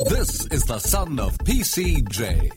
This is the son of PCJ.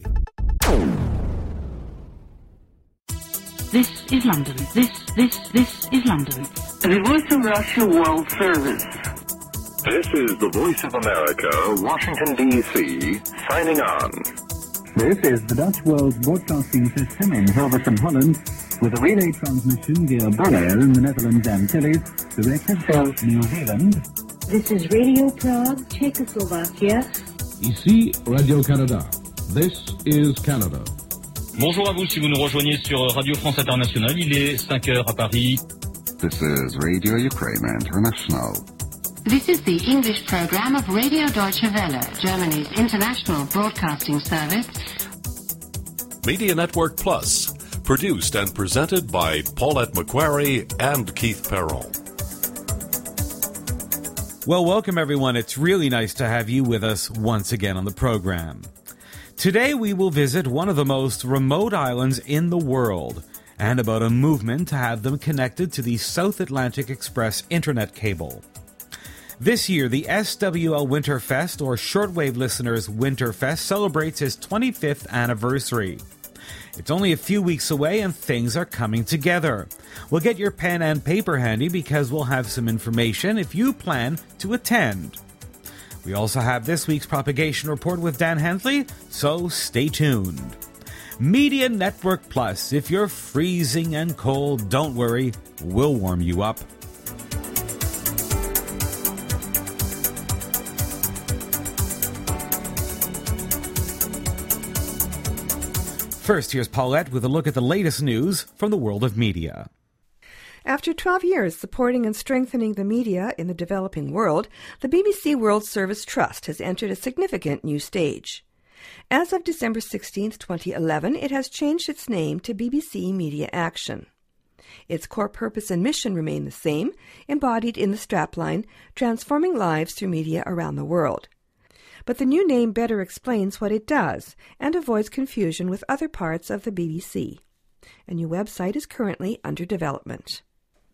This is London. This is London. The Voice of Russia World Service. This is the Voice of America, Washington, D.C., signing on. This is the Dutch World Broadcasting System in Hilversum, Holland, with a relay transmission via Bonaire in the Netherlands Antilles, directed from New Zealand. This is Radio Prague, Czechoslovakia. Ici Radio-Canada. This is Canada. Bonjour à vous si vous nous rejoignez sur Radio France Internationale. Il est 5 heures à Paris. This is Radio Ukraine International. This is the English program of Radio Deutsche Welle, Germany's international broadcasting service. Media Network Plus, produced and presented by Paulette McQuarrie and Keith Perron. Well, welcome everyone. It's really nice to have you with us once again on the program. Today we will visit one of the most remote islands in the world and about a movement to have them connected to the South Atlantic Express internet cable. This year, the SWL Winterfest, or Shortwave Listeners Winterfest, celebrates its 25th anniversary. It's only a few weeks away and things are coming together. Well, get your pen and paper handy because we'll have some information if you plan to attend. We also have this week's propagation report with Dan Hensley, so stay tuned. Media Network Plus. If you're freezing and cold, don't worry, we'll warm you up. First, here's Paulette with a look at the latest news from the world of media. After 12 years supporting and strengthening the media in the developing world, the BBC World Service Trust has entered a significant new stage. As of December 16, 2011, it has changed its name to BBC Media Action. Its core purpose and mission remain the same, embodied in the strapline, transforming lives through media around the world. But the new name better explains what it does and avoids confusion with other parts of the BBC. A new website is currently under development.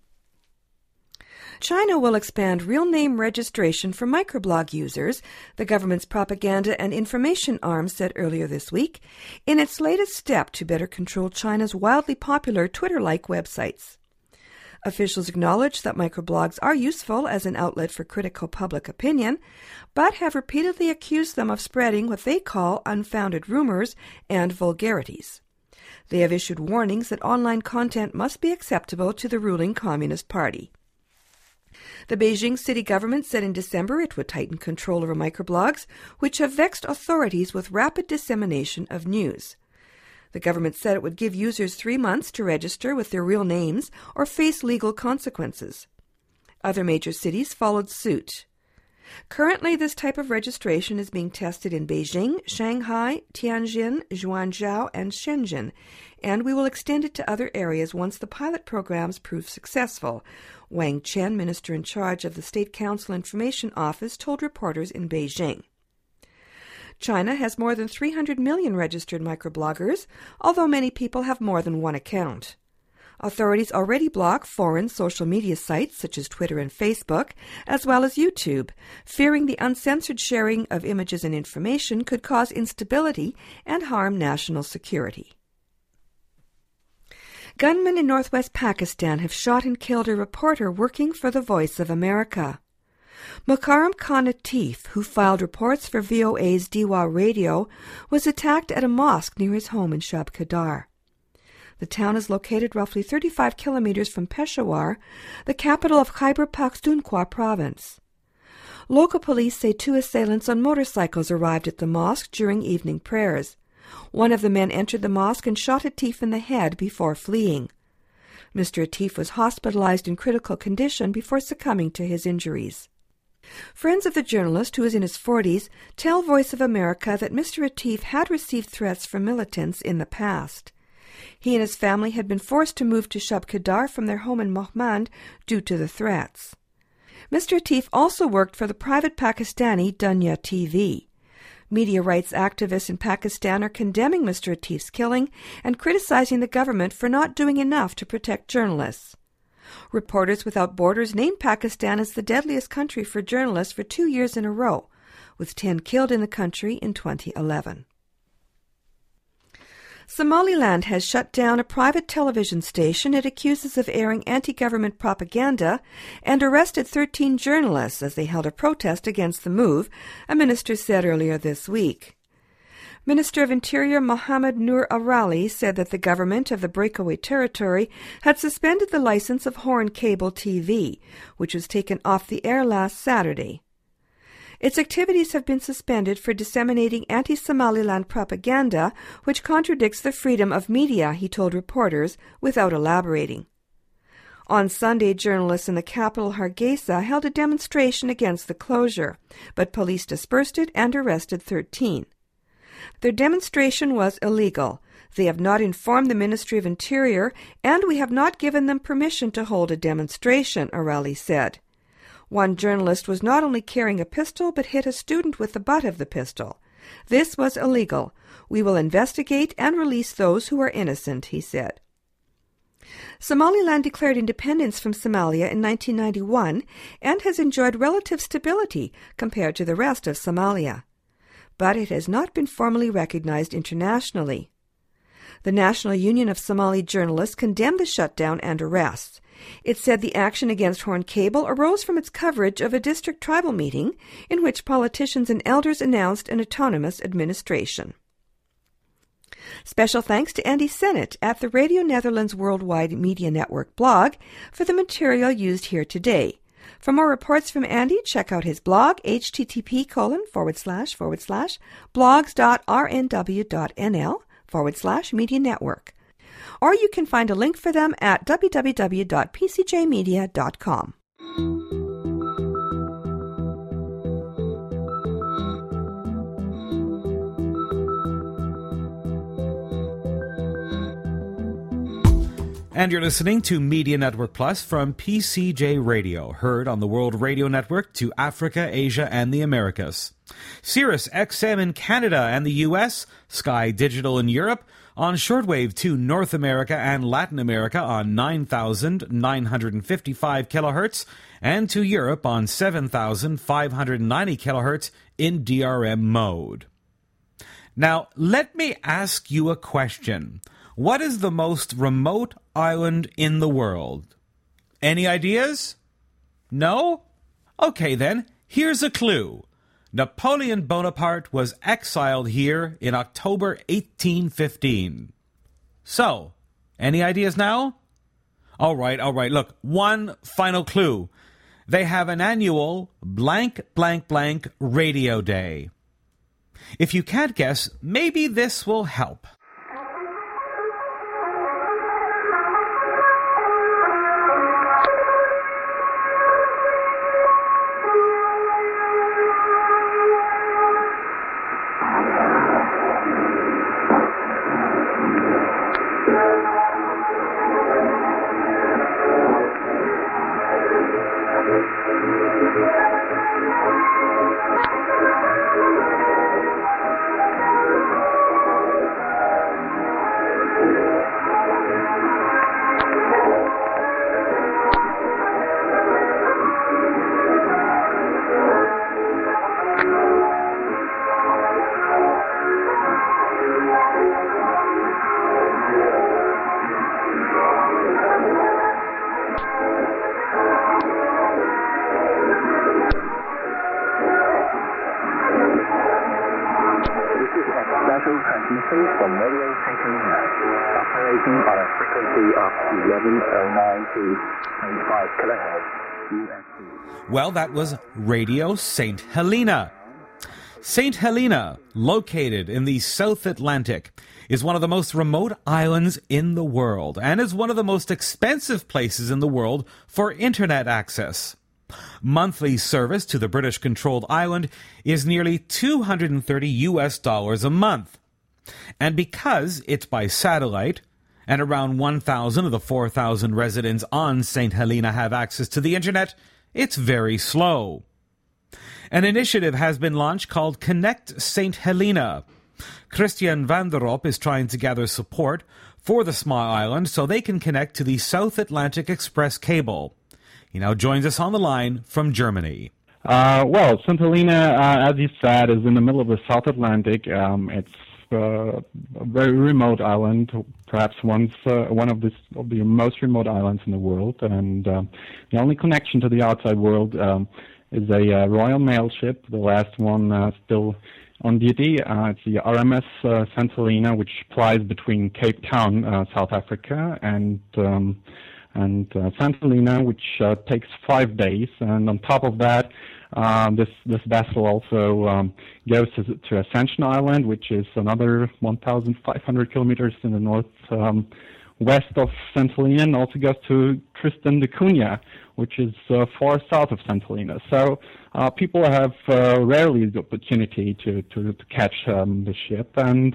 China will expand real name registration for microblog users, the government's propaganda and information arm said earlier this week, in its latest step to better control China's wildly popular Twitter-like websites. Officials acknowledge that microblogs are useful as an outlet for critical public opinion, but have repeatedly accused them of spreading what they call unfounded rumors and vulgarities. They have issued warnings that online content must be acceptable to the ruling Communist Party. The Beijing city government said in December it would tighten control over microblogs, which have vexed authorities with rapid dissemination of news. The government said it would give users 3 months to register with their real names or face legal consequences. Other major cities followed suit. Currently, this type of registration is being tested in Beijing, Shanghai, Tianjin, Guangzhou, and Shenzhen, and we will extend it to other areas once the pilot programs prove successful, Wang Chen, minister in charge of the State Council Information Office, told reporters in Beijing. China has more than 300 million registered microbloggers, although many people have more than one account. Authorities already block foreign social media sites such as Twitter and Facebook, as well as YouTube, fearing the uncensored sharing of images and information could cause instability and harm national security. Gunmen in northwest Pakistan have shot and killed a reporter working for the Voice of America. Mukarram Khan Atif, who filed reports for VOA's Diwa Radio, was attacked at a mosque near his home in Shab Qadar. The town is located roughly 35 kilometers from Peshawar, the capital of Khyber Pakhtunkhwa province. Local police say 2 assailants on motorcycles arrived at the mosque during evening prayers. One of the men entered the mosque and shot Atif in the head before fleeing. Mr. Atif was hospitalized in critical condition before succumbing to his injuries. Friends of the journalist, who is in his 40s, tell Voice of America that Mr. Atif had received threats from militants in the past. He and his family had been forced to move to Shab Qadar from their home in Mohmand due to the threats. Mr. Atif also worked for the private Pakistani Dunya TV. Media rights activists in Pakistan are condemning Mr. Atif's killing and criticizing the government for not doing enough to protect journalists. Reporters Without Borders named Pakistan as the deadliest country for journalists for 2 years in a row, with 10 killed in the country in 2011. Somaliland has shut down a private television station it accuses of airing anti-government propaganda and arrested 13 journalists as they held a protest against the move, a minister said earlier this week. Minister of Interior Mohammed Nur Arali said that the government of the breakaway territory had suspended the license of Horn Cable TV, which was taken off the air last Saturday. Its activities have been suspended for disseminating anti-Somaliland propaganda, which contradicts the freedom of media, he told reporters, without elaborating. On Sunday, journalists in the capital Hargeisa held a demonstration against the closure, but police dispersed it and arrested 13. Their demonstration was illegal. They have not informed the Ministry of Interior, and we have not given them permission to hold a demonstration, Arali said. One journalist was not only carrying a pistol, but hit a student with the butt of the pistol. This was illegal. We will investigate and release those who are innocent, he said. Somaliland declared independence from Somalia in 1991 and has enjoyed relative stability compared to the rest of Somalia. But it has not been formally recognized internationally. The National Union of Somali Journalists condemned the shutdown and arrests. It said the action against Horn Cable arose from its coverage of a district tribal meeting in which politicians and elders announced an autonomous administration. Special thanks to Andy Sennett at the Radio Netherlands Worldwide Media Network blog for the material used here today. For more reports from Andy, check out his blog, http://blogs.rnw.nl/media network. Or you can find a link for them at www.pcjmedia.com. And you're listening to Media Network Plus from PCJ Radio, heard on the World Radio Network to Africa, Asia, and the Americas. Sirius XM in Canada and the U.S., Sky Digital in Europe, on shortwave to North America and Latin America on 9,955 kilohertz, and to Europe on 7,590 kilohertz in DRM mode. Now, let me ask you a question. What is the most remote island in the world? Any ideas? No? Okay then, here's a clue. Napoleon Bonaparte was exiled here in October 1815. So, any ideas now? All right, look, one final clue. They have an annual blank, blank, blank radio day. If you can't guess, maybe this will help. From Radio St. Helena, operating on a frequency of 1109 to 25 kilohertz USD. Well, that was Radio St. Helena. St. Helena, located in the South Atlantic, is one of the most remote islands in the world and is one of the most expensive places in the world for internet access. Monthly service to the British-controlled island is nearly $230 a month. And because it's by satellite, and around 1,000 of the 4,000 residents on St. Helena have access to the internet, it's very slow. An initiative has been launched called Connect St. Helena. Christian van der Ropp is trying to gather support for the small island so they can connect to the South Atlantic Express cable. He now joins us on the line from Germany. Well, St. Helena, as you said, is in the middle of the South Atlantic. It's a very remote island, perhaps one of the most remote islands in the world. And the only connection to the outside world is a Royal Mail ship, the last one still on duty. It's the RMS St. Helena, which plies between Cape Town, South Africa, and St. Helena, which takes 5 days. And on top of that, this vessel also goes to Ascension Island, which is another 1,500 kilometers in the north west of St. Helena, and also goes to Tristan da Cunha, which is far south of St. Helena. So people have rarely the opportunity to catch the ship, and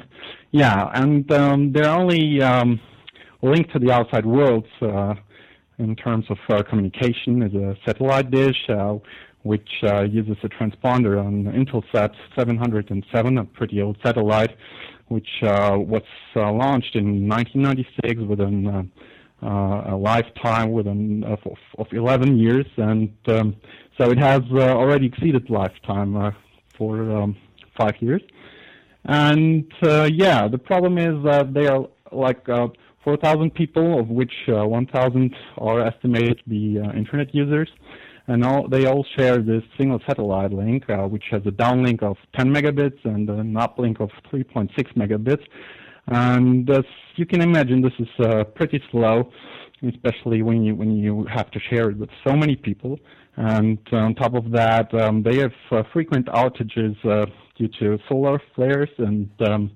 they're only linked to the outside world in terms of communication is a satellite dish, which uses a transponder on Intelsat 707, a pretty old satellite, which was launched in 1996 within a lifetime of 11 years, and so it has already exceeded lifetime for 5 years. And the problem is that they are like 4,000 people, of which 1,000 are estimated to be internet users. And they all share this single satellite link, which has a downlink of 10 megabits and an uplink of 3.6 megabits. And as you can imagine, this is pretty slow, especially when you have to share it with so many people. And on top of that, they have frequent outages due to solar flares, and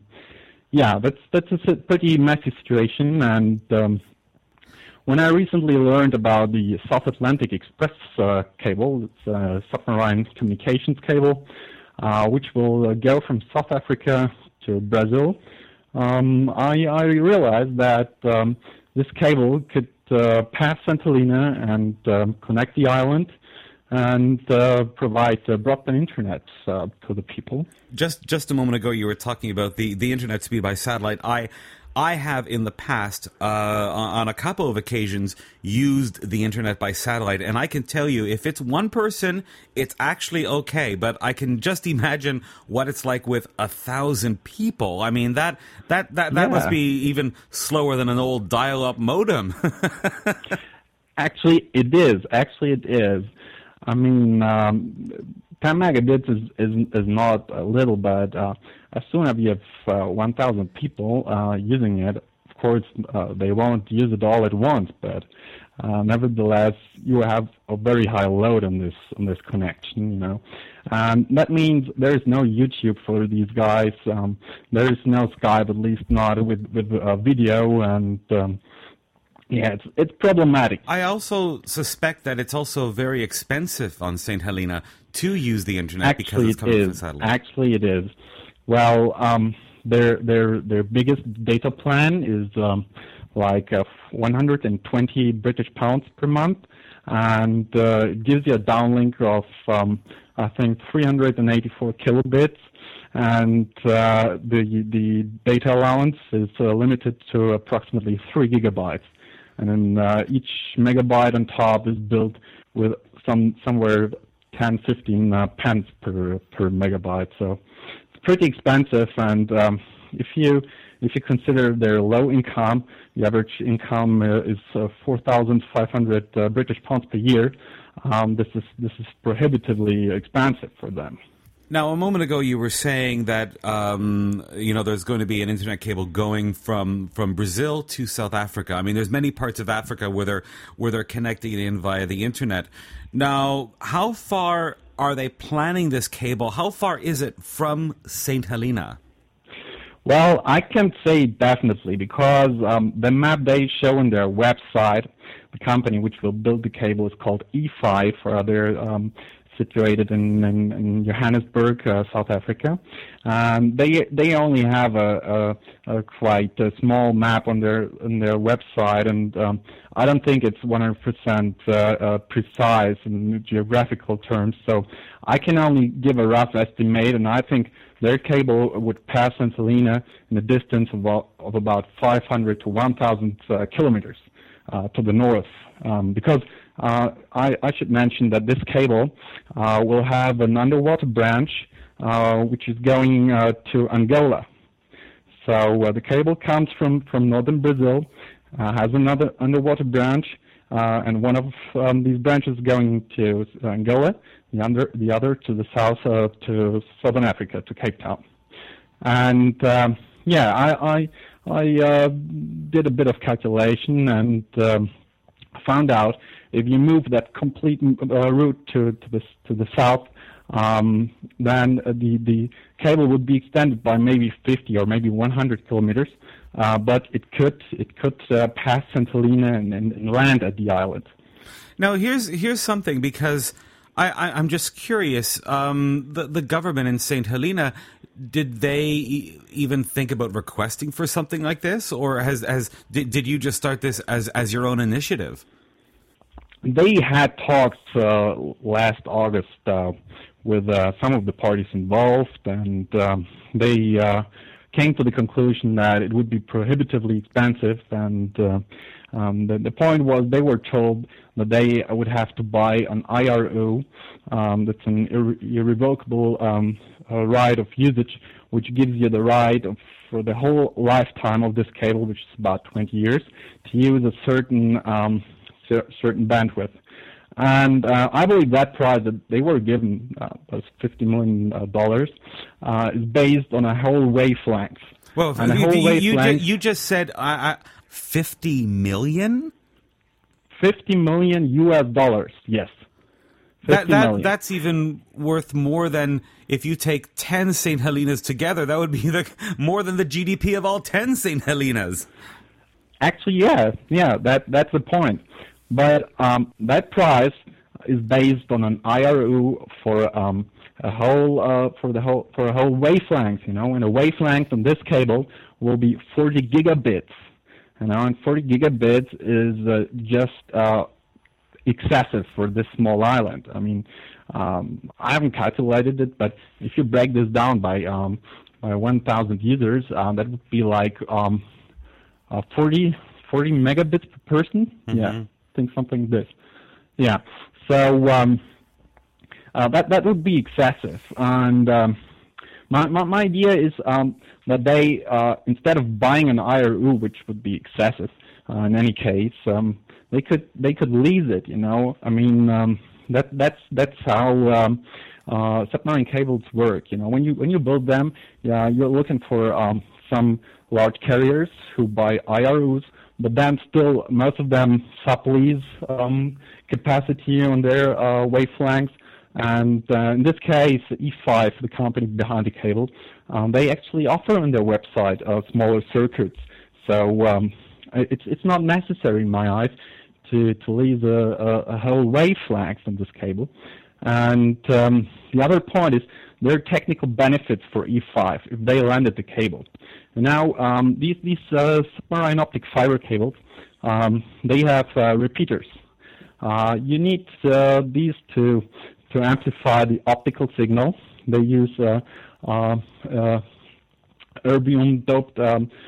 that's a pretty messy situation. And when I recently learned about the South Atlantic Express cable, it's a submarine communications cable, which will go from South Africa to Brazil, I realized that this cable could pass St. Helena and connect the island and provide broadband internet to the people. Just a moment ago, you were talking about the internet speed by satellite. I have in the past, on a couple of occasions, used the internet by satellite, and I can tell you, if it's one person, it's actually okay. But I can just imagine what it's like with 1,000 people. I mean, that must be even slower than an old dial-up modem. Actually, it is. I mean, 10 megabits is not little, but as soon as you have 1,000 people using it, of course, they won't use it all at once, but nevertheless, you have a very high load on this connection, you know. And that means there is no YouTube for these guys. There is no Skype, at least not with video, and it's problematic. I also suspect that it's also very expensive on St. Helena to use the internet because it's coming from satellite. Actually, it is. Well, their biggest data plan is like 120 British pounds per month, and it gives you a downlink of I think 384 kilobits, and the data allowance is limited to approximately 3 gigabytes. And then each megabyte on top is built with somewhere 10, 15 pence per megabyte. So it's pretty expensive. And if you consider their low income, the average income is 4,500 British pounds per year. This is prohibitively expensive for them. Now, a moment ago, you were saying that there's going to be an internet cable going from Brazil to South Africa. I mean, there's many parts of Africa where they're connecting in via the internet. Now, how far are they planning this cable? How far is it from St. Helena? Well, I can't say definitely because the map they show on their website, the company which will build the cable is called E5, or they're situated in Johannesburg, South Africa. They only have a quite small map on their website, and I don't think it's 100% precise in geographical terms. So I can only give a rough estimate, and I think their cable would pass St. Helena in a distance of about 500 to 1,000 kilometers to the north, because I should mention that this cable will have an underwater branch which is going to Angola. So the cable comes from northern Brazil, has another underwater branch, and one of these branches going to Angola, the other to the south, to southern Africa, to Cape Town. And I did a bit of calculation and found out if you move that complete route to the south, then the cable would be extended by maybe 50 or maybe 100 kilometers, but it could pass St. Helena and land at the island. Now here's something, because I'm just curious. The government in St. Helena, did they even think about requesting for something like this, or did you just start this as your own initiative? They had talks last August with some of the parties involved, and they came to the conclusion that it would be prohibitively expensive, and the point was they were told that they would have to buy an IRU, that's an irrevocable right of usage, which gives you the right for the whole lifetime of this cable, which is about 20 years, to use a certain bandwidth. And I believe that price that they were given, was $50 million, is based on a whole wavelength. Well, you just said $50 million? $50 million US, yes. That's even worth more than if you take 10 St. Helenas together. That would be more than the GDP of all 10 St. Helenas. Actually, yeah, that's the point. But that price is based on an IRU for a whole wavelength, and a wavelength on this cable will be 40 gigabits, and 40 gigabits is just excessive for this small island. I mean, I haven't calculated it, but if you break this down by 1,000 users, that would be like 40 megabits per person. Mm-hmm. Yeah. Think something like this. Yeah. So that would be excessive. And my idea is that they instead of buying an IRU, which would be excessive in any case, they could lease it. I mean that's how submarine cables work. When you build them, you're looking for some large carriers who buy IRUs. But then still, most of them sublease capacity on their wavelengths. And in this case, E5, the company behind the cable, they actually offer on their website smaller circuits. So it's not necessary, in my eyes, to lease a whole wavelength on this cable. And the other point is there are technical benefits for E5 if they landed the cable. Now, these submarine optic fiber cables, they have repeaters. You need these to amplify the optical signal. They use erbium-doped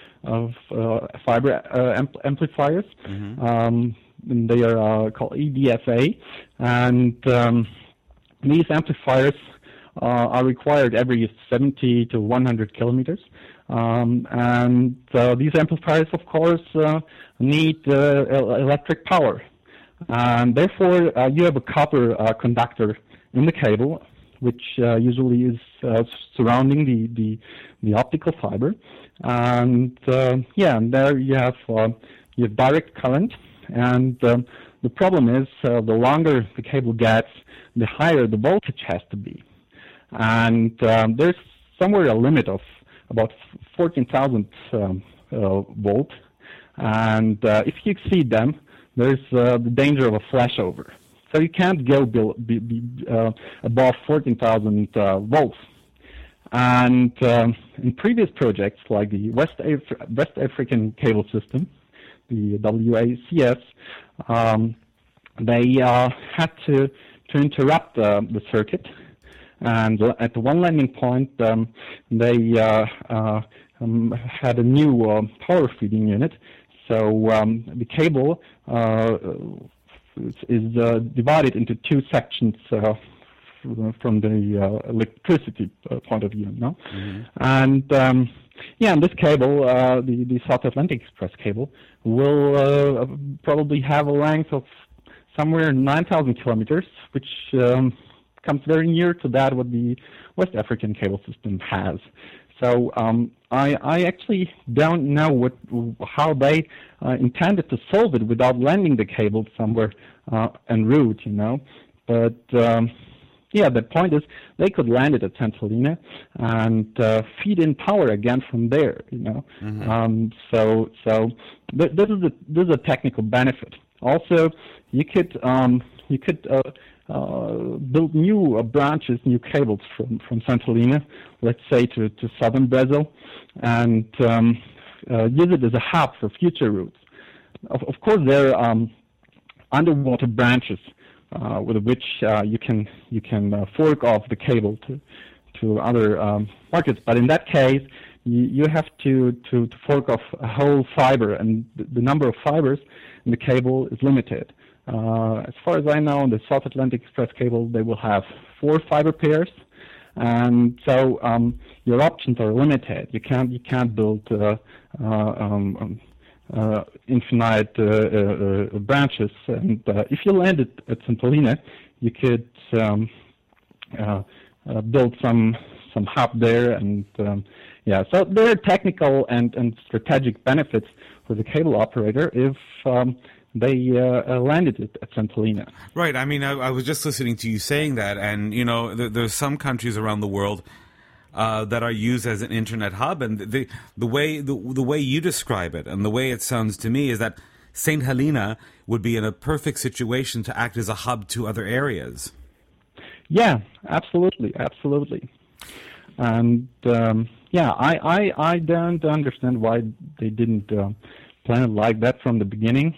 fiber amplifiers. Mm-hmm. They are called EDFA, and these amplifiers are required every 70 to 100 kilometers. And these amplifiers, of course, need electric power. And therefore, you have a copper conductor in the cable, which usually is surrounding the optical fiber. And and there you have direct current. And the problem is, the longer the cable gets, the higher the voltage has to be. And there's somewhere a limit of about 14,000 volt, and if you exceed them, there's the danger of a flashover. So you can't go above 14,000 volts. And in previous projects, like the West African Cable System, the WACS, they had to interrupt the circuit. And at one landing point, they had a new power feeding unit. So the cable divided into two sections from the electricity point of view, no? Mm-hmm. And and this cable, the South Atlantic Express cable, will probably have a length of somewhere 9,000 kilometers, which comes very near to that what the West African cable system has. So I actually don't know how they intended to solve it without landing the cable somewhere en route, But the point is they could land it at St. Helena and feed in power again from there, Mm-hmm. So this is a technical benefit. Also, you could build new branches, new cables from St. Helena, let's say to southern Brazil, and use it as a hub for future routes. Of course, there are underwater branches with which you can fork off the cable to other markets, but in that case, you have to fork off a whole fiber, and the number of fibers in the cable is limited. As far as I know, the South Atlantic Express cable, they will have 4 fiber pairs, and so your options are limited. You can't build infinite branches. And if you land it at St. Helena, you could build some hub there, and so there are technical and strategic benefits for the cable operator if they landed it at St. Helena. Right. I mean, I was just listening to you saying that, and there's some countries around the world that are used as an internet hub, and the way you describe it and the way it sounds to me is that St. Helena would be in a perfect situation to act as a hub to other areas. Yeah, absolutely. And I don't understand why they didn't plan it like that from the beginning.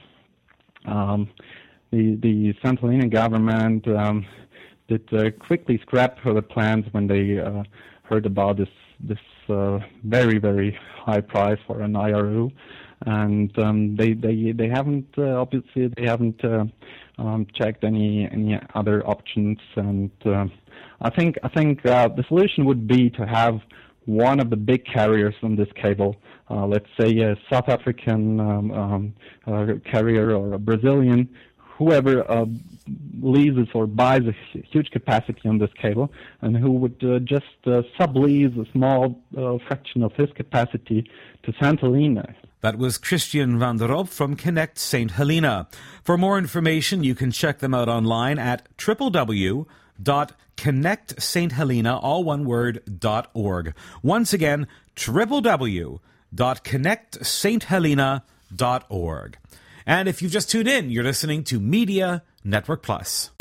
The St. Helena government did quickly scrap the plans when they heard about this very, very high price for an IRU, and they haven't obviously they haven't checked any other options, and I think the solution would be to have one of the big carriers on this cable, let's say a South African carrier or a Brazilian, whoever leases or buys a huge capacity on this cable, and who would just sublease a small fraction of his capacity to St. Helena. That was Christian van der Roop from Connect St. Helena. For more information, you can check them out online at www.connectsthelena, all one word, .org. Once again, www.connectsthelena.org. And if you've just tuned in, you're listening to Media Network Plus.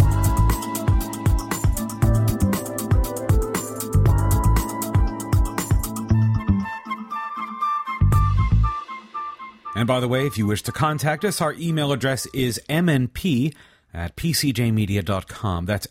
And by the way, if you wish to contact us, our email address is mnp@pcjmedia.com. That's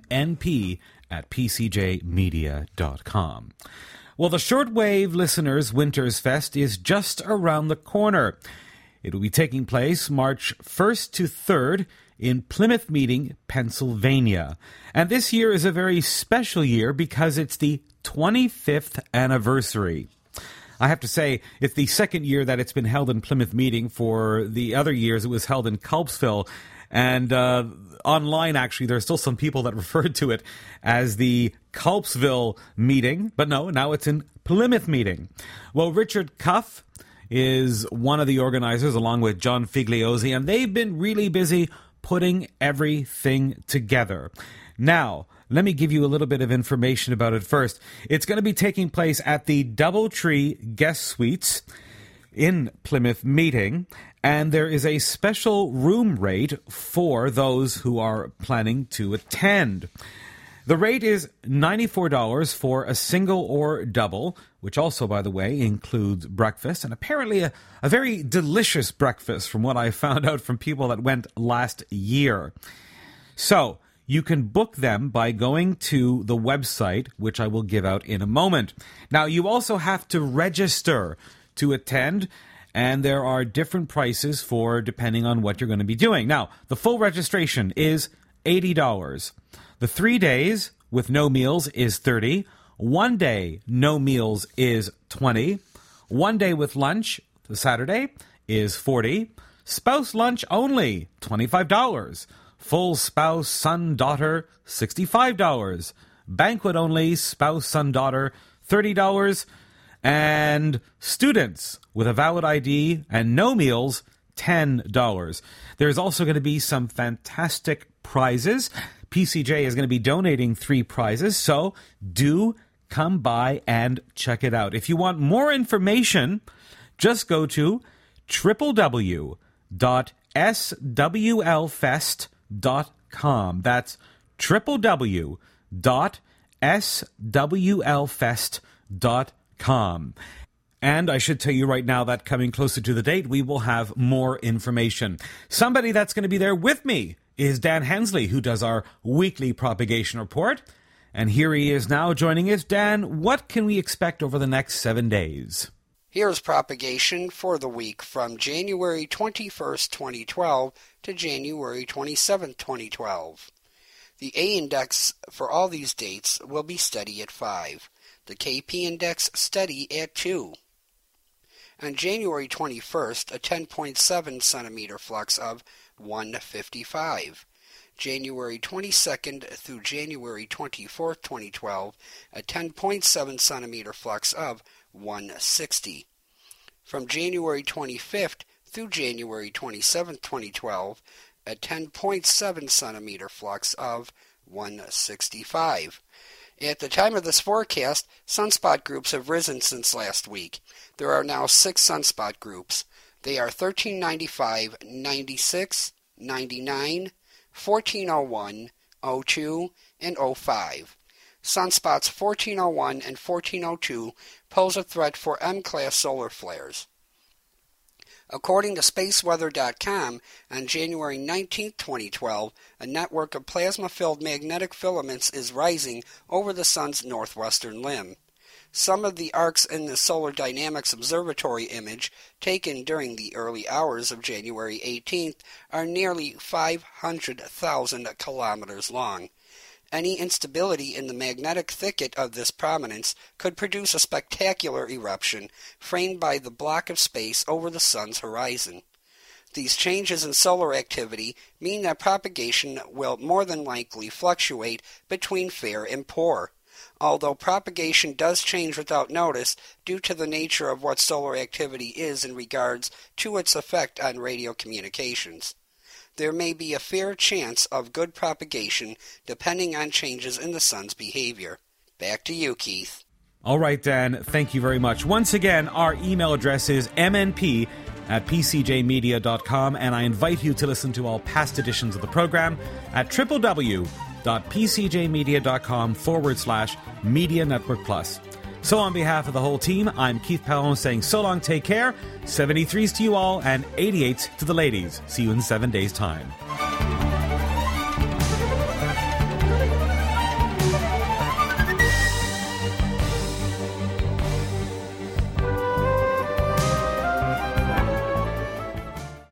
mnp@pcjmedia.com. Well, the Shortwave Listeners Winters Fest is just around the corner. It will be taking place March 1st to 3rd in Plymouth Meeting, Pennsylvania. And this year is a very special year because it's the 25th anniversary. I have to say, it's the second year that it's been held in Plymouth Meeting. For the other years, it was held in Culpsville. And online, actually, there are still some people that referred to it as the Culpsville Meeting. But no, now it's in Plymouth Meeting. Well, Richard Cuff is one of the organizers, along with John Figliozzi, and they've been really busy putting everything together. Now, let me give you a little bit of information about it first. It's going to be taking place at the Doubletree Guest Suites in Plymouth Meeting, and there is a special room rate for those who are planning to attend. The rate is $94 for a single or double, which also, by the way, includes breakfast, and apparently a very delicious breakfast from what I found out from people that went last year. So, you can book them by going to the website, which I will give out in a moment. Now, you also have to register to attend, and there are different prices for depending on what you're going to be doing. Now, the full registration is $80. The 3 days with no meals is $30. 1 day, no meals is $20. 1 day with lunch, the Saturday, is $40. Spouse lunch only, $25. Full spouse, son, daughter, $65. Banquet only, spouse, son, daughter, $30. And students with a valid ID and no meals, $10. There's also going to be some fantastic prizes. PCJ is going to be donating 3 prizes, so do come by and check it out. If you want more information, just go to www.swlfest.com. That's www.swlfest.com. And I should tell you right now that coming closer to the date, we will have more information. Somebody that's going to be there with me is Dan Hensley, who does our weekly propagation report. And here he is now joining us. Dan, what can we expect over the next 7 days? Here's propagation for the week from January 21st, 2012 to January 27th, 2012. The A index for all these dates will be steady at 5. The KP index steady at 2. On January 21st, a 10.7 centimeter flux of 155. January 22nd through January 24th, 2012, a 10.7 centimeter flux of 160. From January 25th through January 27th, 2012, a 10.7 centimeter flux of 165. At the time of this forecast, sunspot groups have risen since last week. There are now 6 sunspot groups. They are 1395, 96, 99, 1401, 02, and 05. Sunspots 1401 and 1402 pose a threat for M-class solar flares. According to SpaceWeather.com, on January 19, 2012, a network of plasma-filled magnetic filaments is rising over the Sun's northwestern limb. Some of the arcs in the Solar Dynamics Observatory image, taken during the early hours of January 18th, are nearly 500,000 kilometers long. Any instability in the magnetic thicket of this prominence could produce a spectacular eruption framed by the block of space over the Sun's horizon. These changes in solar activity mean that propagation will more than likely fluctuate between fair and poor. Although propagation does change without notice due to the nature of what solar activity is in regards to its effect on radio communications. There may be a fair chance of good propagation depending on changes in the Sun's behavior. Back to you, Keith. All right, Dan. Thank you very much. Once again, our email address is mnp@pcjmedia.com, and I invite you to listen to all past editions of the program at www.pcjmedia.com/Media Network Plus. So on behalf of the whole team, I'm Keith Pelham saying so long, take care, 73s to you all, and 88s to the ladies. See you in 7 days' time.